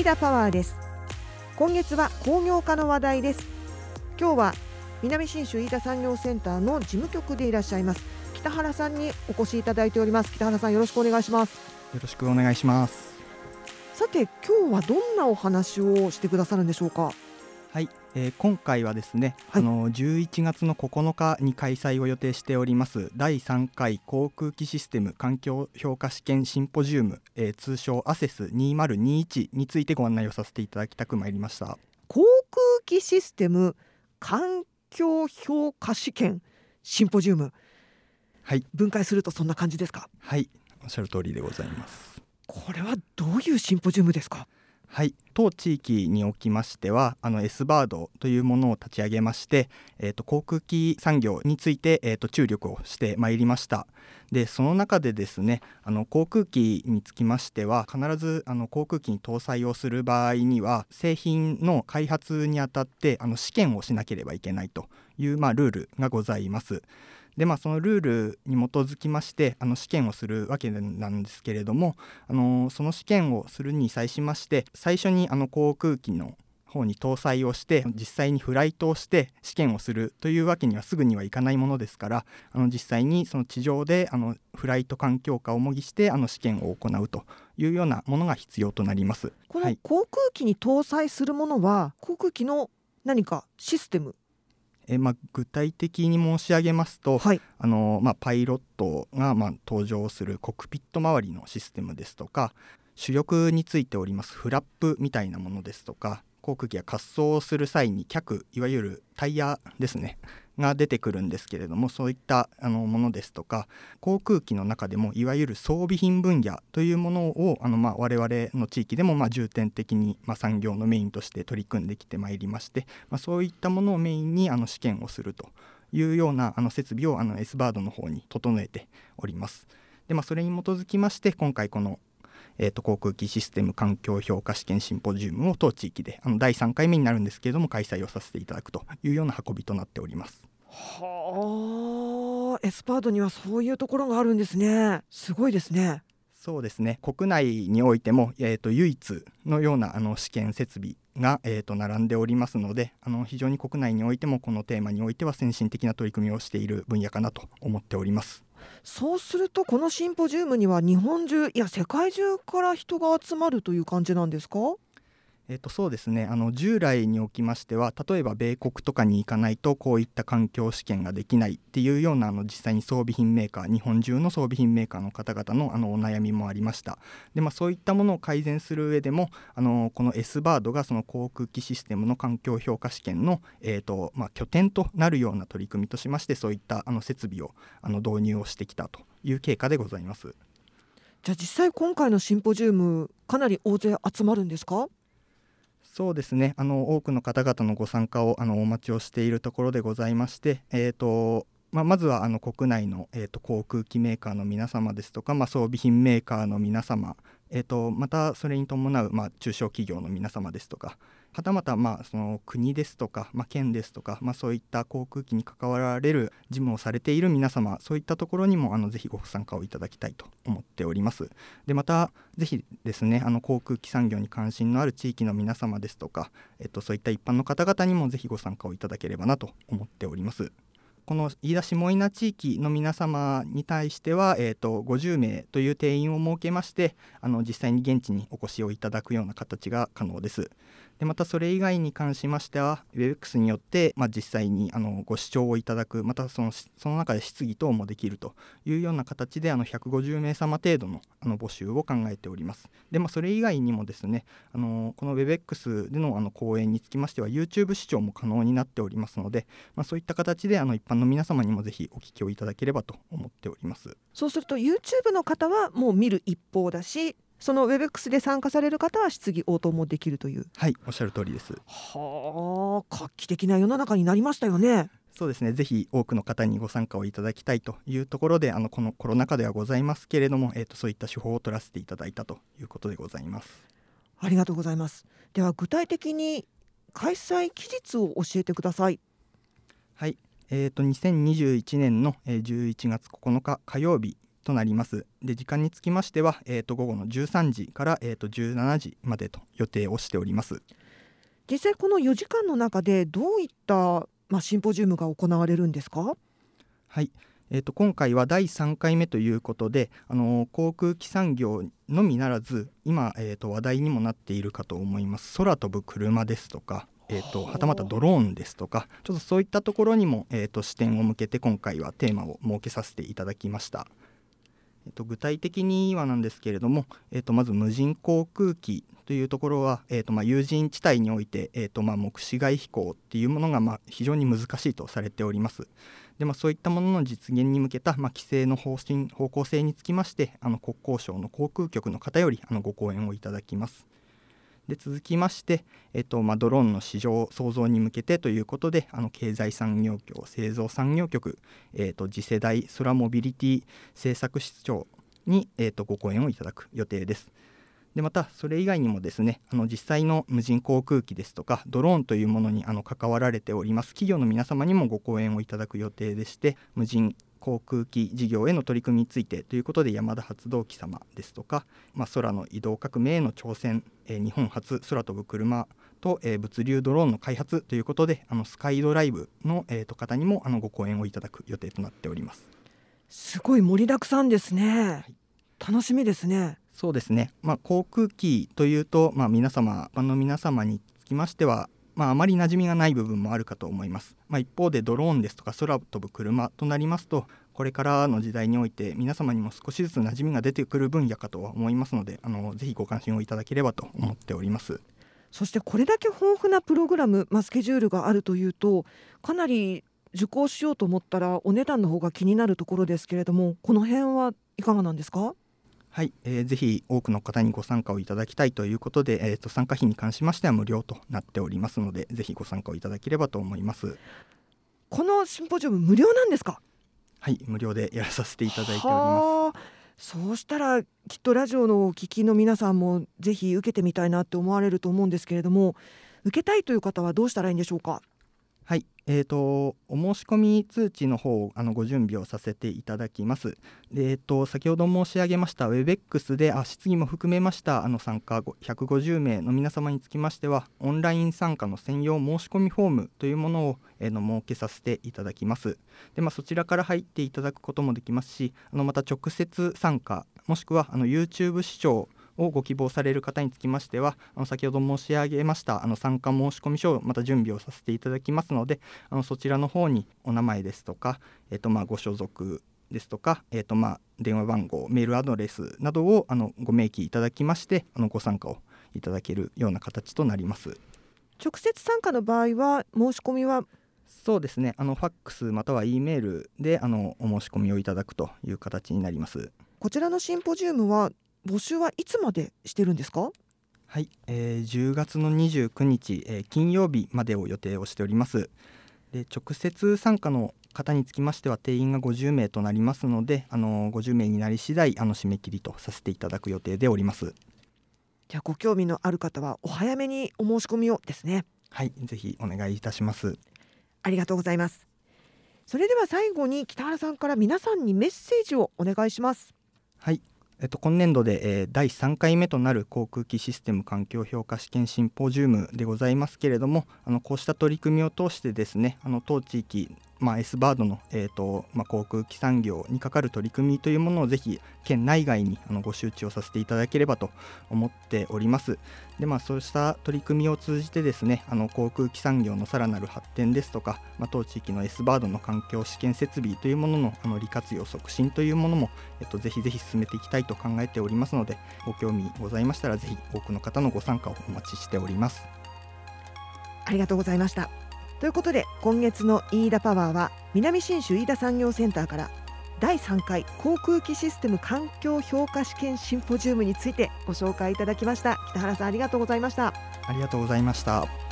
田パワーです。今月は工業化の話題です。今日は南信州飯田産業センターの事務局でいらっしゃいます北原さんにお越しいただいております。北原さん、よろしくお願いします。 よろしくお願いします。 さて、今日はどんなお話をしてくださるんでしょうか。 はい、今回はですね、 はい、 11月の9日に開催を予定しております第3回航空機システム環境評価試験シンポジウム、通称アセス2021についてご案内をさせていただきたく参りました。 航空機システム環境評価試験シンポジウム、 はい、 分解するとそんな感じですか。 はい、おっしゃる通りでございます。 これはどういうシンポジウムですか。 はい、当地域におきましてはS バードというものを立ち上げまして、航空機産業について、注力をしてまいりました。でその中でですね、航空機につきましては必ず航空機に搭載をする場合には製品の開発にあたって試験をしなければいけないという、ルールがございます。でそのルールに基づきまして試験をするわけなんですけれども、その試験をするに際しまして最初に航空機の方に搭載をして実際にフライトをして試験をするというわけにはすぐにはいかないものですから、実際にその地上でフライト環境下を模擬して試験を行うというようなものが必要となります。 この航空機に搭載するものは、航空機の何かシステム、 具体的に申し上げますと、 はい、 パイロットが搭乗するコックピット周りのシステムですとか、主力についておりますフラップみたいなものですとか、航空機が滑走をする際に脚、いわゆるタイヤですねが出てくるんですけれども、そういったものですとか、航空機の中でもいわゆる装備品分野というものを我々の地域でも重点的に産業のメインとして取り組んできてまいりまして、そういったものをメインに試験をするというような設備をS バードの方に整えております。で、それに基づきまして今回この航空機システム環境評価試験シンポジウムを当地域で第3回目になるんですけれども開催をさせていただくというような運びとなっております。 はあ、エスパードにはそういうところがあるんですね。すごいですね。 そうですね、国内においても、唯一のような試験設備が、並んでおりますので、非常に国内においてもこのテーマにおいては先進的な取り組みをしている分野かなと思っております。 そうするとこのシンポジウムには日本中、いや世界中から人が集まるという感じなんですか。 そうですね、従来におきましては例えば米国とかに行かないとこういった環境試験ができないっていうような実際に装備品メーカー、日本中の装備品メーカーの方々のお悩みもありました。で、そういったものを改善する上でもこの S バードがその航空機システムの環境評価試験の、拠点となるような取り組みとしまして、そういった設備を導入をしてきたという経過でございます。 じゃあ実際今回のシンポジウムかなり大勢集まるんですか。 そうですね、多くの方々のご参加をお待ちをしているところでございまして、まずは国内の、航空機メーカーの皆様ですとか、装備品メーカーの皆様、またそれに伴う、中小企業の皆様ですとか、はたまたその国ですとか、県ですとか、そういった航空機に関わられる事務をされている皆様、そういったところにもぜひご参加をいただきたいと思っております。で、またぜひですね、航空機産業に関心のある地域の皆様ですとか、そういった一般の方々にもぜひご参加をいただければなと思っております。この飯田下伊那地域の皆様に対しては、50名という定員を設けまして実際に現地にお越しをいただくような形が可能です。で、またそれ以外に関しましては WebEx によって、実際にご視聴をいただく、またその中で質疑等もできるというような形で150名様程度の募集を考えております。で、それ以外にもですねこの WebEx での講演につきましては YouTube 視聴も可能になっておりますので、そういった形で一般の皆様にもぜひお聞きをいただければと思っております。 そうすると YouTube の方はもう見る一方だし、その WebEx で参加される方は質疑応答もできるという。 はい、おっしゃる通りです。 はあ、画期的な世の中になりましたよね。 そうですね、ぜひ多くの方にご参加をいただきたいというところでこのコロナ禍ではございますけれども、そういった手法を取らせていただいたということでございます。 ありがとうございます。では具体的に開催期日を教えてください。 はい、2021年の11月9日火曜日となります。で時間につきましては、午後の13時から、17時までと予定をしております。 実際この4時間の中でどういった、シンポジウムが行われるんですか？ はい、今回は第3回目ということで、航空機産業のみならず今、話題にもなっているかと思います空飛ぶ車ですとか、はたまたドローンですとか、ちょっとそういったところにも、視点を向けて今回はテーマを設けさせていただきました。具体的にはなんですけれども、まず無人航空機というところは、有人地帯において、目視外飛行っていうものが、非常に難しいとされております。で、そういったものの実現に向けた、規制の方向性につきまして、国交省の航空局の方よりご講演をいただきます。で続きまして、ドローンの市場創造に向けてということで、経済産業局、製造産業局、次世代空モビリティ政策室長に、ご講演をいただく予定です。でまたそれ以外にもですね、実際の無人航空機ですとかドローンというものに関わられております企業の皆様にもご講演をいただく予定でして、無人航空機事業への取り組みについてということで、山田発動機様ですとか、空の移動革命への挑戦、日本初空飛ぶ車と、物流ドローンの開発ということで、スカイドライブの、方にもご講演をいただく予定となっております。 すごい盛りだくさんですね、はい、楽しみですね。 そうですね、航空機というと、一般の皆様につきましては、あまり馴染みがない部分もあるかと思います。一方でドローンですとか空飛ぶ車となりますと、これからの時代において皆様にも少しずつ馴染みが出てくる分野かとは思いますので、ぜひご関心をいただければと思っております。 そしてこれだけ豊富なプログラム、スケジュールがあるというと、かなり受講しようと思ったらお値段の方が気になるところですけれども、この辺はいかがなんですか？ はい、ぜひ多くの方にご参加をいただきたいということで、参加費に関しましては無料となっておりますので、ぜひご参加をいただければと思います。 このシンポジウム無料なんですか？ はい、無料でやらさせていただいております。 そうしたらきっとラジオのお聞きの皆さんもぜひ受けてみたいなって思われると思うんですけれども、受けたいという方はどうしたらいいんでしょうか？ はい、お申し込み通知の方をご準備をさせていただきます。で、先ほど申し上げました WebEx で質疑も含めました参加150名の皆様につきましては、オンライン参加の専用申し込みフォームというものを設けさせていただきます。で、そちらから入っていただくこともできますし、また直接参加もしくはYouTube 視聴をご希望される方につきましては、先ほど申し上げました参加申込書をまた準備をさせていただきますので、そちらの方にお名前ですとか、ご所属ですとか、電話番号、メールアドレスなどをご明記いただきまして、ご参加をいただけるような形となります。 直接参加の場合は申し込みはそうですね、ファックスまたは E メールでお申し込みをいただくという形になります。 こちらのシンポジウムは募集はいつまでしてるんですか？ はい、10月の29日、金曜日までを予定をしております。で、直接参加の方につきましては定員が50名となりますので、50名になり次第締め切りとさせていただく予定でおります。 じゃあご興味のある方はお早めにお申し込みをですね。 はい、ぜひお願いいたします。 ありがとうございます。それでは最後に北原さんから皆さんにメッセージをお願いします。 はい、今年度で、第3回目となる航空機システム環境評価試験シンポジウムでございますけれども、こうした取り組みを通してですね、当地域、S バードの、航空機産業にかかる取り組みというものをぜひ県内外にご周知をさせていただければと思っております。で、そうした取り組みを通じてですね、航空機産業のさらなる発展ですとか、当地域の S バードの環境試験設備というものの利活用促進というものも、ぜひぜひ進めていきたいと考えておりますので、ご興味ございましたらぜひ多くの方のご参加をお待ちしております。 ありがとうございました。ということで今月の飯田パワーは南信州飯田産業センターから第3回航空機システム環境評価試験シンポジウムについてご紹介いただきました。北原さん、ありがとうございました。 ありがとうございました。